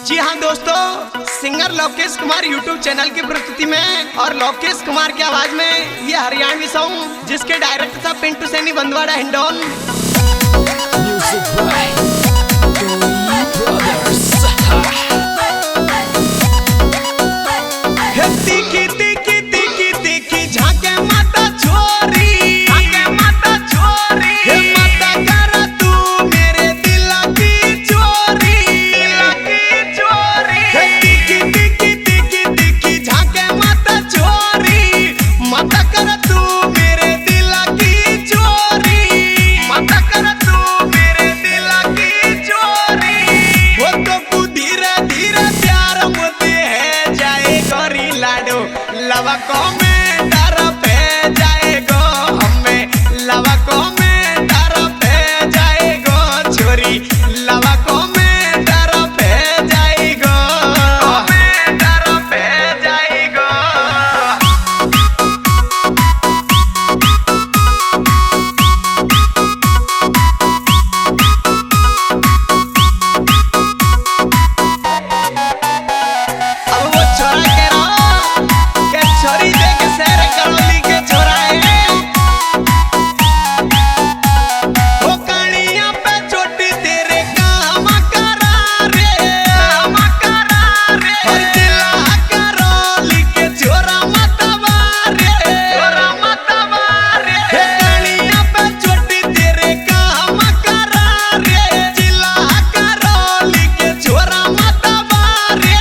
जी हाँ दोस्तों, singer Lokesh Kumar YouTube channel की प्रस्तुति में और लोकेश कुमार की आवाज में ये हरियाणवी सॉन्ग जिसके डायरेक्टर था पिंटू सैनी बंदवाड़ा हिंडौन। लवा को में डर पे जाएगो हमें लवा को में डर पे जाएगो छोरी लवा को में डर पे जाएगो में डर पे जाएगो। अब वो छोरा के छोरी देख सैर करौली के छोराए वो कहानियां पे चोटी तेरे काम करा रे हर जिला करौली के छोरा मतवारे कहानियां पे चोटी तेरे काम करा रे जिला करौली के छोरा मतवारे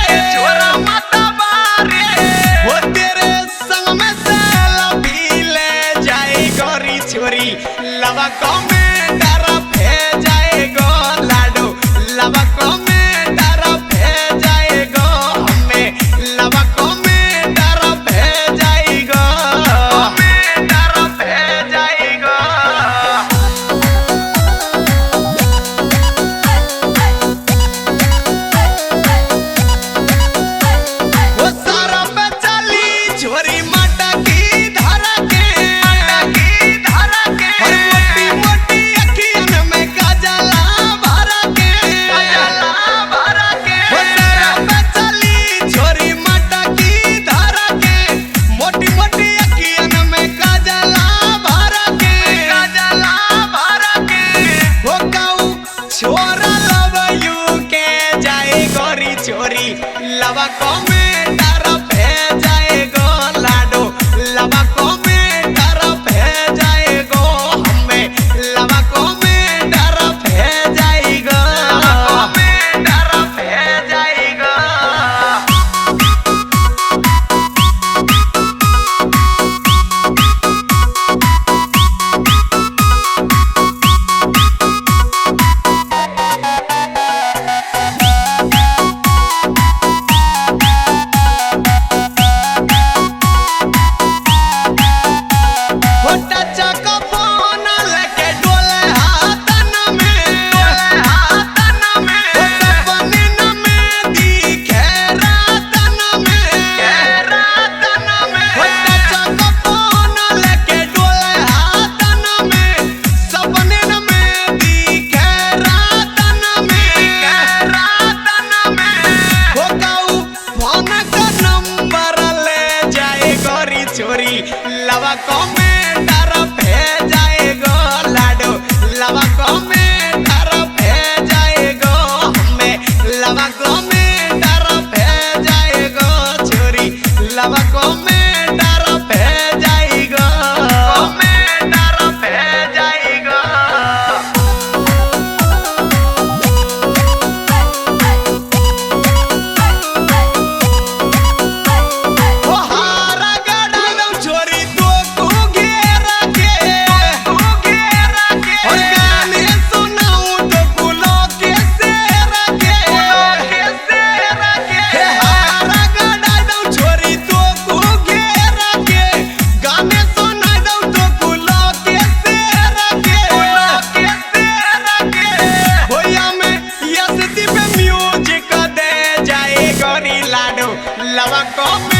वो तेरे संग में सेल्फी ले जाए गोरी छोरी लवा को में डर पे जाएगो लाडो लवा को में डर पे जाएगो हमें लवा को में डर पे जाएगो में डर पे जाएगो। वो सारा पे चली छोरी माटा की धारा के और मोटी मोटी अखियन में काजला भरा के वो सारा पे चली छोरी माटा की धारा के मोटी मोटी अखियन में काजला भरा के वो काऊ छोरा लव यू के जाए गोरी छोरी लवा को में डर पे जाएगो लाडो लवा को में डर पे जाएगो हमें लवा को में डर पे जाएगो में डर पे जाएगो। छोरी लवा को में डर पे जाएगो लाडो लवा को में डर पे जाएगो हमें लवा को में डर पे जाएगो छोरी लवा को में डर पे जाएगो में डर पे जाएगो। छोरी तो को घेरा के और गाने सुनाऊं तो गुलो के सेरा के हारा गड़ा दऊं छोरी तो को घेरा के गाने सुना दऊं तो गुलो के सेरा के होया में यस दी पे म्यूजिक दे जाए गोरी लाडो लवा को